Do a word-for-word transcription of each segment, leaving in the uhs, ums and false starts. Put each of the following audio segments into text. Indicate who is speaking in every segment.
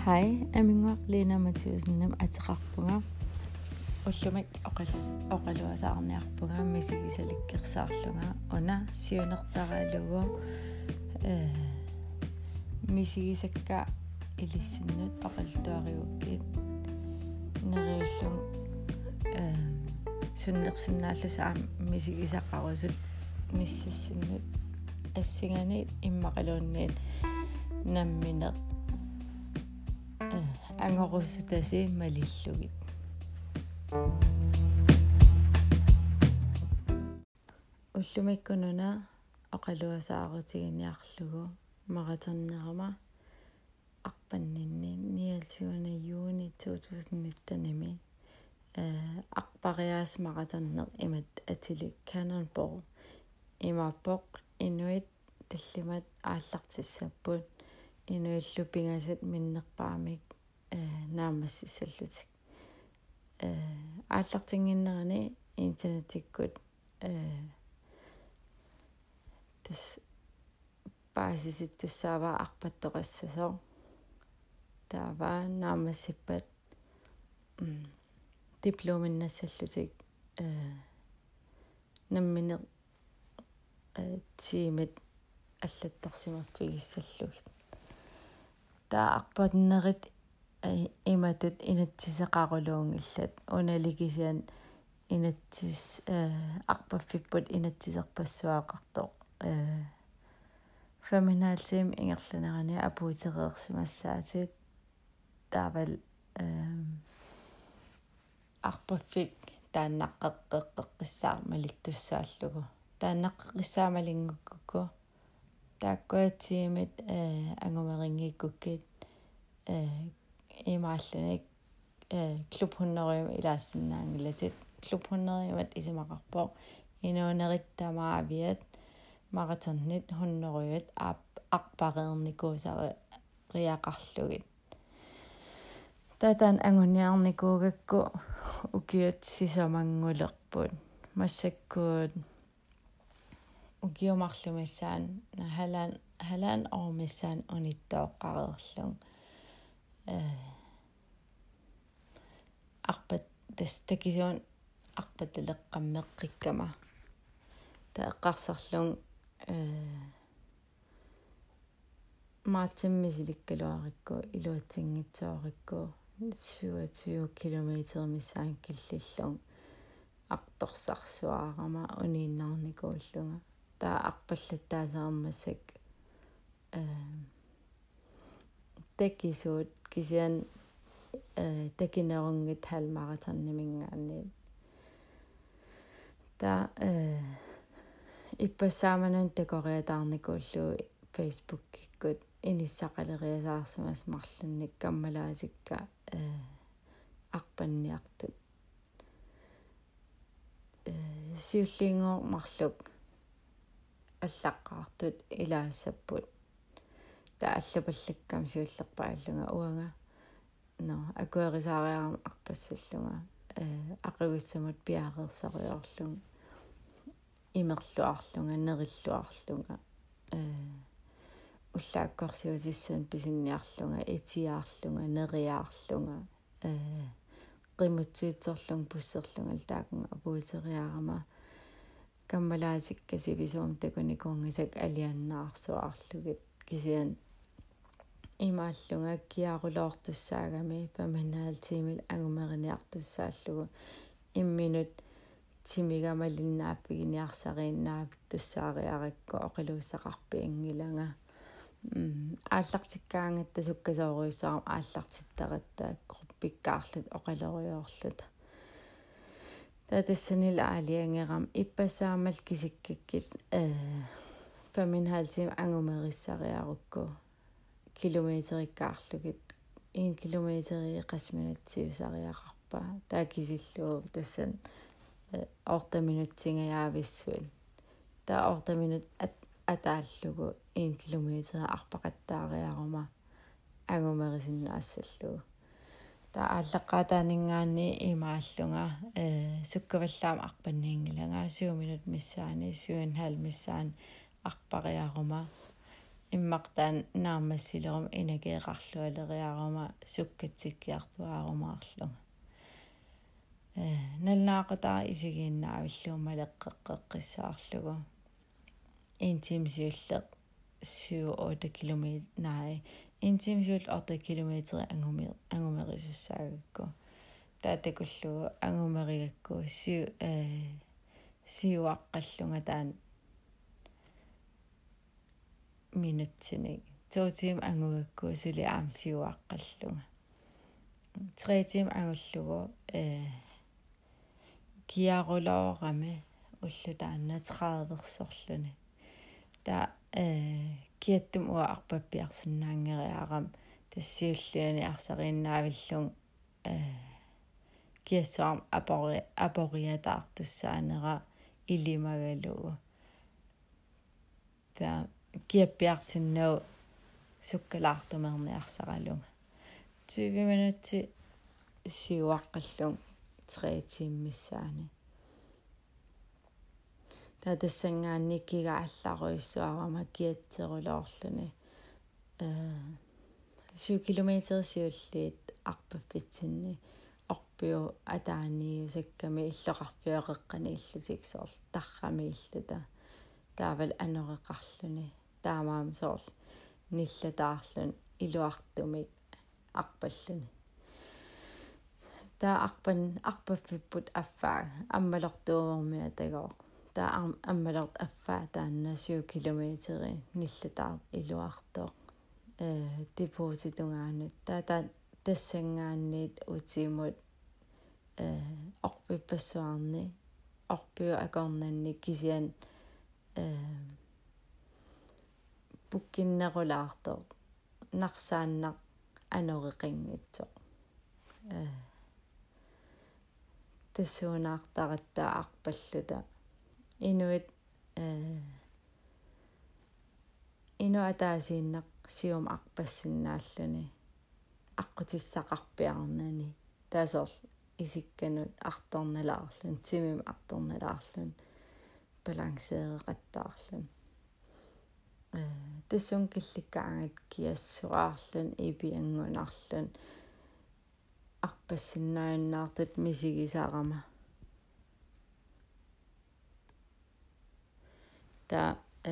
Speaker 1: Hej, aminga Lena Mathiusen nem ataqarpunga. Ullumak oqalus oqaluasaarniarpunga misigisalikkersaarlunga ona siunertaraalugu э misigisakka ilissinut oqaltuariukkit neriullum э sunnersinnaallusaa misigisaqarusul missassinut assingani immaqaluunniit nammine angorusutasi malillugit ullumikkununa oqaluasaarutiginiarlugu maraternerama arpanninni nialsuguna juuni twenty nineteen э арпариаас маратарнер имат атили Cannonball имапоқ инуит таллимат ааллартиссаппут инуиллупингасат миннерпаамик э наамассиссаллутик э ааллартингиннерани интернетиккут э тас паасиситтуссаава арпаттоқассасоо таава наамассиппат м дипломиннассаллутик э намминер э тимит аллаттарсимаффигиссаллугит таа арпатнерит иматут инатсисеқарулуунгиллат уналикисиан инатсис э арпаффиппут инатсисерпассуаақартоқ э феминаалтим ингерланерани апуутереерсимассаатит таавал э арпаффик тааннаққеққеққиссаар малиттуссааллугу тааннаққеққиссаамалингукку тааккуатсиимит э ангумерингиккуккит э имааллуник э клуб hundred илаассиннаангилатит клуб hundred имат исимақарпоо инуунериттамаавиат маратернит hundred ап арпареерникуусари риақарлугит татан ангуниарникуугакку укиут сисамангулерпут массаккуут укиумарлумиссаан халаан халаан оормиссаан униттооққареерлун э арпат тастакисуун арпаталеққаммеққиккама таэққарсарлун э маатсиммисиликкалуарикку илуатсингитсоорикку seventy kilometer миссаан киллиллун арторсарсуаарама унииннарникууллунга таа арпаллаттаасараммассак э такисуут кисиан э такинерунгит халмаратернимингаанни таа э иппассааманун такориатаарникууллу Facebook киккут иниссақалериасаарсимас марлунник каммалаатикка э арпанниартут э сиуллингоо марлук аллаққаартут илаассаппут таа аллапаллаккам сиуллерпааллунга уанга но акуэрисаариарам арпассаллунга э ақивиссамут пиаареерсариорлун имерлуарлунга нериллуарлунга э уллааккорсиусиссан писинниарлунга этиаарлунга нериаарлунга э qimutsuitsorlung pussерlungal taakun apuuteriarama каммалаатиккасивисуум такуникунгисак алианнаарсуаарлугит кисиан имааллунга киарулоортуссаагами паминаалтимил ангумериниартуссааллугу имминут тимигамалиннааппигиниарсарииннаап туссаариаракку оқилууссақарпиангилага ааллартиккаангатта суккасооруйссаарам ааллартиттаратта группиккаарлут оқалериоорлута татассанил аалиангерам иппасаамал кисиккаккит э паминхаалтим ангумериссариарукку километриккаарлугит one километри qasminutсиусариақарпа таакисиллуу тассан орта минутсингаявиссуит таа орта минут атааллугу one километри арпақаттаариарума ангумерисиннаассаллугу таа ааллаққаатаанингаани имааллунга э суккаваллаама арпанниингилага seven минут миссаани seven and a half миссаани арпариарума иммартаан наамассилерум инагеэқарлуалериарама суккатсиккиартуаарумаарлунга э налнаақутаа исигииннаавиллуумма леққеққеққиссаарлугу интимсиуллеқ syv otte kilometer nej intimsiul otte kilometer angumi angumerisussaagakku taatakullugu angumeriakku syv eh siuaqqallunga taan minutsinik to tim angugakku suli aam siuaqqallunga tre tim angullugu eh kiarulaorame ullutaanna tredive-versorluni ta eh kiattum ua arpappiarsinnaangeriaaram tassiulluuni arsariinnaavillung eh kiassuarm apori aporiataartussaanera ilimagalugu ta kiappiartinnau sukkalaartumerniarsaralunga tyve minutti siuaqqallung tre timmissaani tatassangaanni kigaallaruissuarama kiatserulorluni э syv kilometer siulliit arpaffitsinni orpiu ataaniusakkami illoqarpiuaqeqqani illutiksoorl tarrami illuta taaval anoreqarluni taamaam soorl nillataarlun iluartumik arpalluni taa arpan arpaffipput affaa ammalortuumormia tagoo taa ammalort affaa taanna syv kilometeri nillataart iluartoq eh depositungaanut taa tassangaanniit utimut eh orpipassuarni orpiu akornanni kisian eh pukkinnerulaartoq narsaannaq anoreqinngitsoq eh tassuunaartarattaa arpalluta inuit eh inu ataasiinnaq sium arpassinnaalluni аққутиссақарпиарнани таасорл исикканут арторналаарлун тимим арторналаарлун балансеэреқаттаарлун э тассун килликкаангат киассуаарлун ипиангунарлун арпассиннааннаартут мисигисаарама та э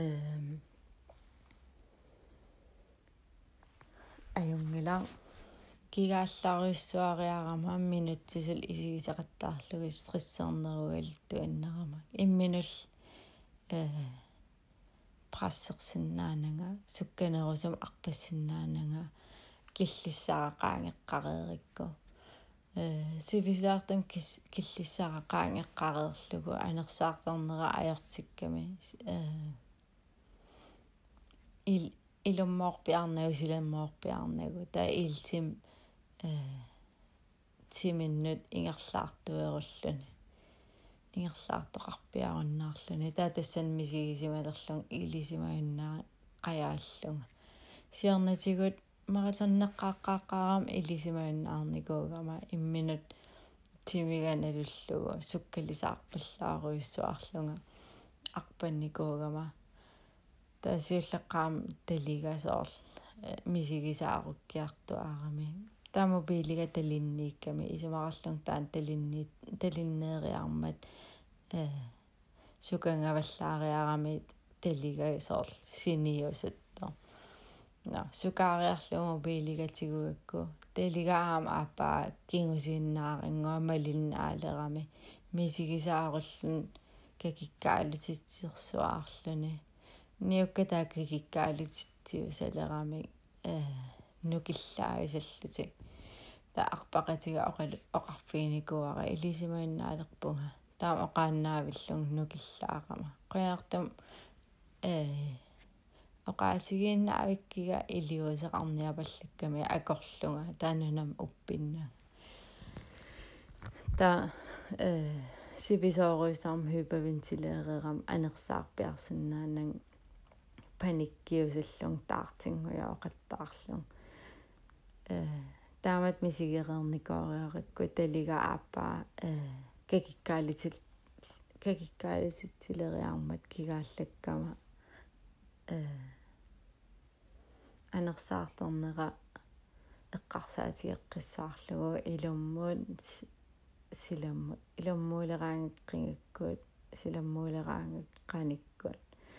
Speaker 1: аюнгила кигаалларуиссуариарама минутсисул исигисақаттаарлуги стрессернеругалитту аннарама имминул э прассерсиннаанага сукканерусум арпассиннаанага киллиссарақаангеққареерикку э сивисаартам киллиссарақаангеққареерлугу анерсаарторнера ajortikkami э ил илуммоорпиарнагу силаммоорпиарнагу таа илтим э тиминнут ингерлаартуеруллуни ингерлаартоқарпиаруннаарлуни таа тассан мисигисималерлун илисимаюннаа қаяаллунга сиорнатигут маратарнеққааққааққаарам илисимаюннаарникуугама имминут тимиганалуллугу суккалисаарпаллааруйуссуарлунга арпанникуугама таасиуллеққаам талигасоорл мисигисааруккиартуаарами таамобилига талинниикками исимарарлун таан талинни талиннеериармат э сукангаваллаариарами талигасоорл синиусатто на сукаариарлугу мобилигатигугакку талигаам ааппаа кингусииннаарингуа малиннаалерами мисигисааруллун какиккаалутитсерсуаарлуни ниуккатааккиккаалутитсиусалерами э нукиллаависаллутик та арпақатига оқалу оқарфиникуара илисимаиннаалерпунга таам оқааннаавиллун нукиллаарама қуяартам э оқаатигииннаавиккига илиусеқарниапаллакками акорлунга таанунам уппиннаа та э сибисооруисарм hyperventilерерам анерсаарпиарсинаанан паниккиусаллун таартингуяоқаттаарлун э таамат мисигерерникоориаракку талига ааппаа э какиккаалитил какиккаалитилериармат кигааллаккама э анерсаартарнера эққарсаатиэққиссаарлугу илуммуун силаммут илуммуулераангеққингаккуут силаммуулераангак qanikкут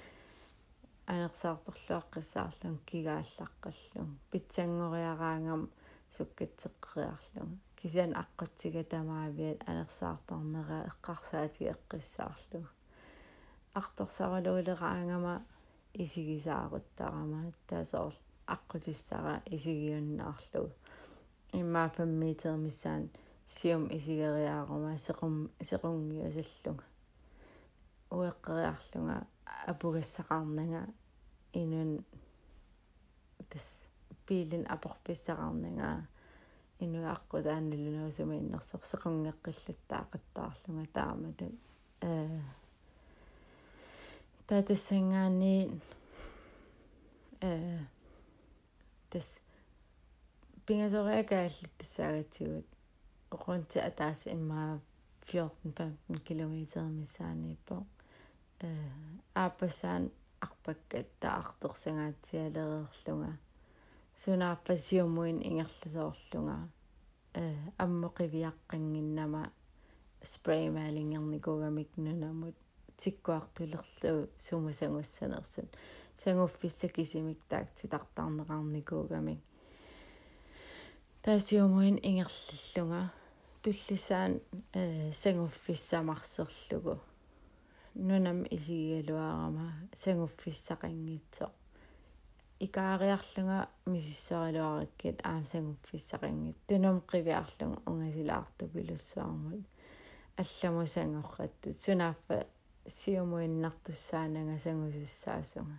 Speaker 1: анерсаарторлуаққиссаарлун кигааллаққаллун питсангориараангам суккатсеққиарлун кисиан аққутсига тамаавиат анерсаартарнера эққарсаатиэққиссаарлугу арторсаралуулераангама исигисааруттарама таасоор аққутиссара исигиуннаарлугу иммаа паммиитермиссаан сиум исигериаарума сеқум сеқунгиусаллунга уэққериарлунга апугассақарнага инун тас пилин апорписсақарнага инуаққутаанналунуусума иннерсер сеқунгеққиллаттаақаттаарлунга тааматат э татассангаани э тас пингасориакааллаттассаагатсигут оqunti атаас иммаа fjorten femten kilometer миссаанииппо э ааппасаан арпаккат таарторсангаатсиалереерлунга сунааппасиумуин ингерласоорлунга э аммоқивиаққангиннама спреймаалингерникугамик нунамут тиккуартулерлу сумасангуссанерсут сангуффисса кисимик таактитартаарнеқарникуугамик таасиумуин ингерллунга туллисаан э сангуффиссамарсерлугу нунам исигигалуарама сангуффиссақангитсо икаариарлунга мисиссорилуараккит аам сангуффиссақангит тунам қивиарлун унгасилаарту пилуссуармут алламу сангорраттут сунааффа сиумуиннартуссаанага сангусуссаасунга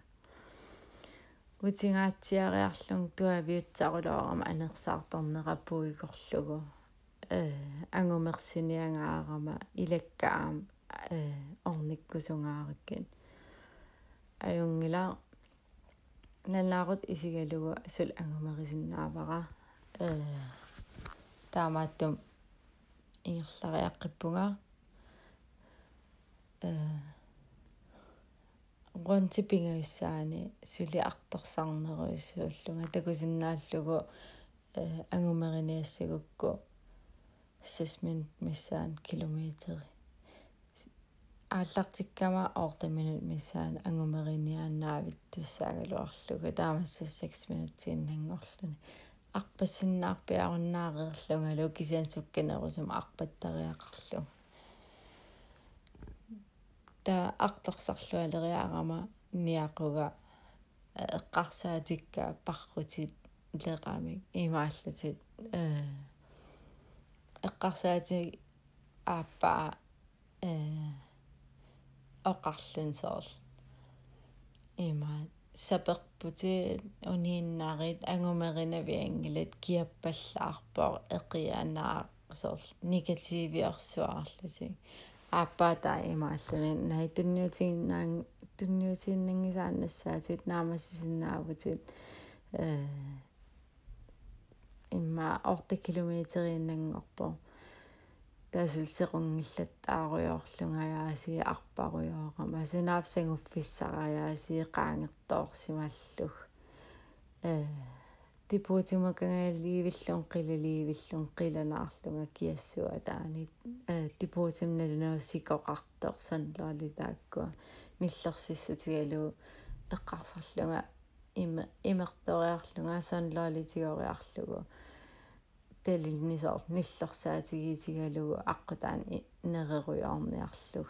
Speaker 1: утингаатсиариарлун туавиутсарулуарама анерсаарторнерапуикорлугу э ангумерсиниангаарама илаккаам э орниккусунгаараккин аюнгила налаарут исигалугу сул ангумерисиннаавара э таамааттум ингерлариаққиппунга э гонтипингаюссаани сули арторсарнеруйссууллунга такусиннааллугу э ангумериниассагукку сисмин миссаан километри ааллартиккама орта минут миссаан ангумериниааннаавит туссаагалуарлугу таамасса six минутсииннангорлуни арпассиннаарпиаруннаарерлунгалу кисиан сукканерусум арпаттариақарлу та арторсарлуалериарама ниақуга эққарсаатикка паррутит леқамик имааллутит э эққарсаати ааппаа э оқарлунсоорл имаа саперпути унииннаарит ангумеринавиангилат киаппаллаарпоо эқиаанаа негативиорсуаарлуси ааппаата имааллуни най тунниутигнаан тунниутигнангисаанассаатит наамассисиннаавутит э имма орта километерииннангорпо тасулсеқунгиллаттааруйоорлунгаяаси арпаруйоорама сунаапсангуффиссарааяаси qaangertoorsimalluг э типуутимакангаалливиллун қилаливиллун қиланаарлунга киассуа таанит э типуутимналунавсикоқарторсанлуалитааккуа ниллерсиссутигалу эққарсарлунга има имерториарлунга санлуалитигориарлугу талиннисоор ниллерсаатигиитигалугу аққутаан нерерuyаарниарлуг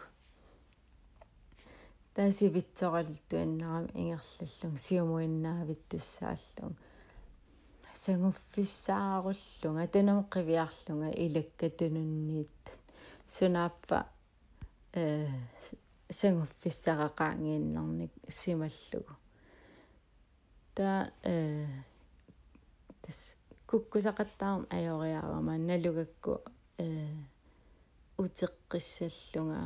Speaker 1: таасивитсоралуттуаннарам ингерллун сиумуиннаавиттуссааллун сангуффиссааруллунга танам қивиарлунга илаккатунунниит сунааппа э сангуффиссарақаангииннарник сималлугу та э тас куккусақаттаарм аёриаарама налугакку э утеққиссаллунга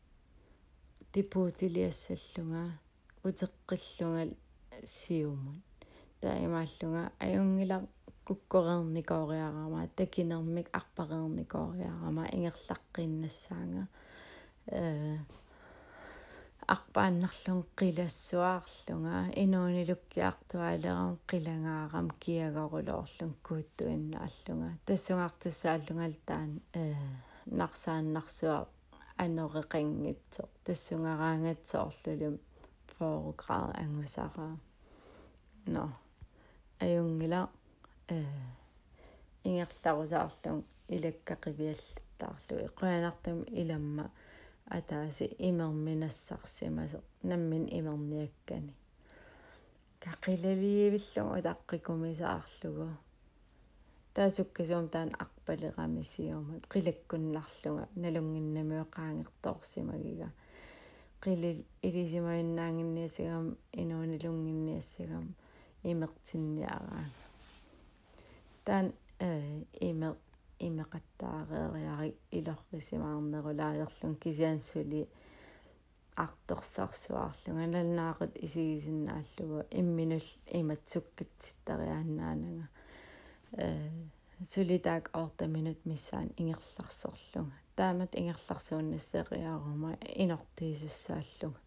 Speaker 1: типуутилиассаллунга утеққиллунга сиумун таимааллунга аюнгила куккорерникоориарама такинермик арпарерникоориарама ингерлаққиннассаанга э арпааннарлун қилассуаарлунга инуунилуккиартуалерам қилангаарам киагорулоорлун кууттуиннааллунга тассунгаартуссааллунгал таан э нарсааннарсуа анереқангитсо тассунгараангатсоорлулум форуград ангусараа но аюнгила э ингерларусаарлун илаккақивиаллаттаарлуи қуянартум иламма атааси имерминассарсимасо наммин имерниаккани кақилалиивиллун утаққикумисаарлугу таасуккасуум таан арпалерамисиумат қилаккуннарлунга налунгиннамиоқаангерторсимагига қилил илисимаиннаангинниасагам инуунилунгинниассагам имертинниараа таан э имер имеқаттаареериари илоррисимаарнерулаалерлун кисиансули арторсарсуаарлунга налнаақут исигисиннааллугу имминул иматсуккатситтариааннаанага э сулитаак ортаминут миссаан ингерларсорлунга таамат ингерларсууннассериарума инортиисуссааллунга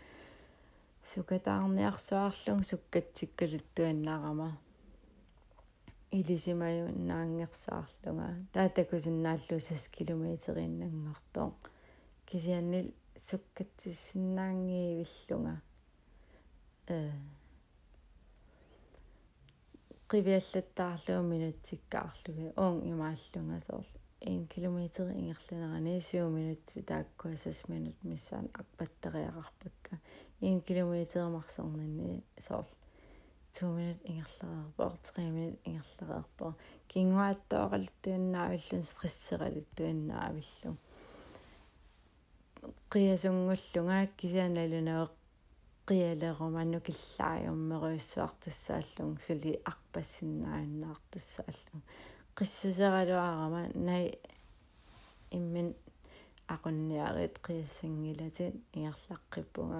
Speaker 1: сукатаарниарсуаарлун суккатсиккалуттуаннаарама илисимаюннаангерсаарлунга таатакусиннааллусас километериннангартоо кисианнил суккатсиссиннаангиивиллунга э qivиаллаттаарлуу минутсиккаарлуги уун имааллунга соор one километер ингерланерани seven минутси тааккуасас минут миссаан арпаттериақарпакка one километер марсернани соор two minut ингерлареерпоо three minut ингерлареерпоо кингуааттооралуттуаннаавиллун стрессералуттуаннаавиллу қиасунгуллунга кисианалунаа қиалеруманну киллааюммеруйссуартуссааллун сули арпассиннааннаартуссааллун қиссасералуарама най иммин ақунниарит қиассангилатит ингерлаққиппунга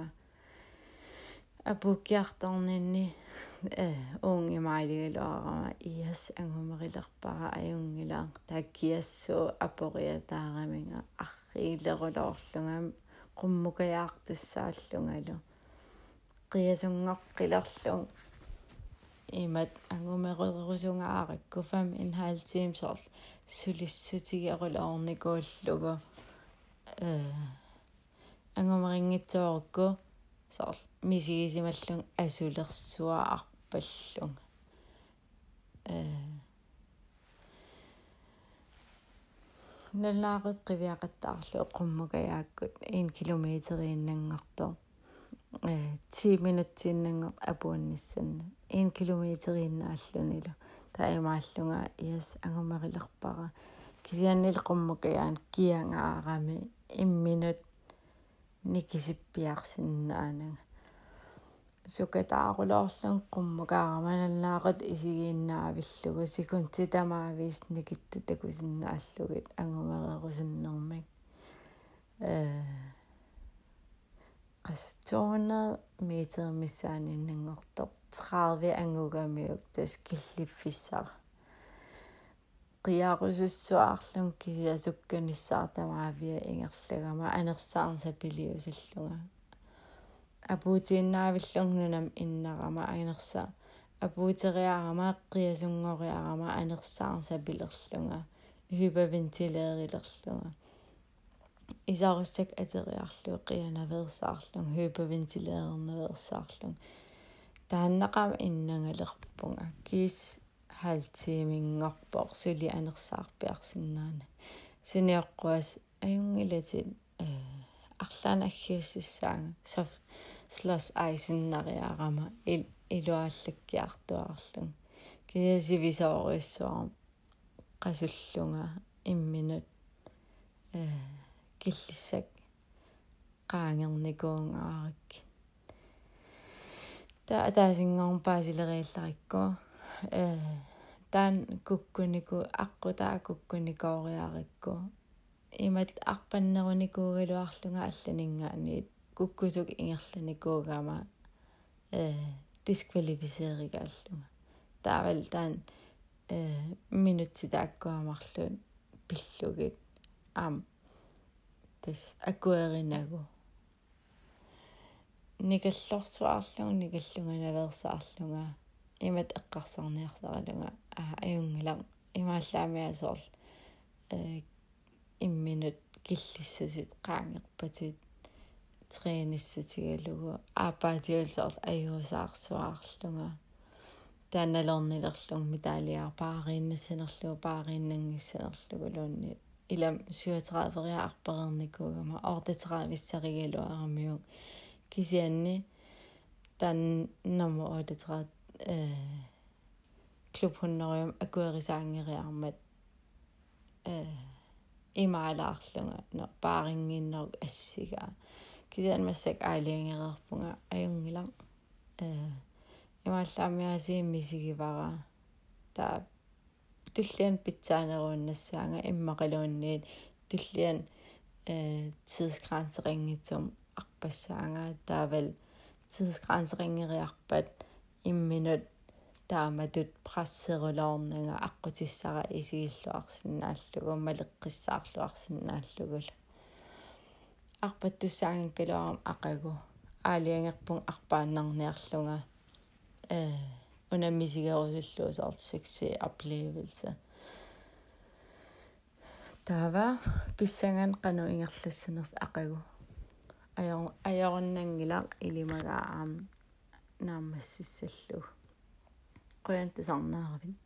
Speaker 1: апуккиарторнинни э уун имаалигалуарама иас ангумерилерпара аюнгилаа тааккиассуу апориатаараминга арриилерулоорлунга qummukajaartussaallungalu qiasungorqilorlung imat angumerusungaarikku fem en halv time sort sulissutigeruloornikuullugu øh angumerinngitsoorukku sort misigisimallung asulersuaarpallung øh nalnaaqut qiviaqattaarlu qummukajaakut one kilometer innangartor э ten minutsinnangert apuunnissanna one kilometer innaallunilu taimааллунга иас ангумерилерпара кисианнил qummukajaан киангаарами имминут никисиппиарсиннаанага сукатаарулоорлун qummukaarama nalnaaqut isigiinnaavillугу секунтитамаавис никитта такусиннааллугит ангумерерусиннэрмик э qas two hundred meter missaaninngortor tredive angugamiuk tas killifissara qiarusussuarlun kisiasukkanissaartamaavia ingerlagama anersaarnsapiliusallunga apuutiinnaavillung nunam innarama anersa apuuteriarama qiasungoriarama anersaarnsapilerlunga hyperventileerilerlunga isarussak ateriarlu qianaversaarlung hyperventileernerversaarlung тааннақама иннангалерпунга кис халтимингорпор сули анерсаарпиарсинаана синиоққуас аюнгилатит э арлаанаггиуссаага соф слос айсиннариарама ил илуааллаккиартуарлун кисасивисоориуссуарам qasullunga имминут э киллиссак qaangerникуungаарак та таасингорм паасилериилларикку э таан куккунику аққутаа куккуникоориарикку имат арпаннеруникуугалуарлунга алланингаанит куккусук ингерланикуугама э дисквалифисееригааллунга таавал таан э минутситааккуамарлун пиллугит аам тас акуэринагу никаллорсуарлугу никаллунганаверсаарлунга имат эққарсарниарсаралунга аа аюнгала имааллаамиасоорл э имминут киллиссасит qaangerpatit триниссатигалугу аапаатиулсоорл аюусаарсуаарлунга таанналорнилерлуг митаалиар паарииннассанерлугу паарииннангиссанерлугу луунни илам сюатераавериа арперерникуугама ортатераависсаригалу арамиу кисианни тан номо одетрат э клубхуннериум акуерисаангериармат э имаалаарлунга но паарингиннерг ассига кисиан массак аалиангерерпунга аюнгилар э имааллаамиасиим мисигивара таа туллиан питсаанерууннассаанга иммақалуунниит туллиан э tidsgrænseringitsum арпассаанга таавал tidsgrænseringeriarpat имминут тааматут прассерулоорнага аққутиссара исигиллуарсинааллугу малеққиссаарлуарсинааллугул арпаттуссаангаккалуарам ақагу аалиангерпун арпааннарниарлунга э унаммисигерусуллуусаарт сукси оплевelse тава писсанган қану ингерлассанерс ақагу аяр аяруннангилар илимагаам наамассиссаллуг қуянтусарнаарвин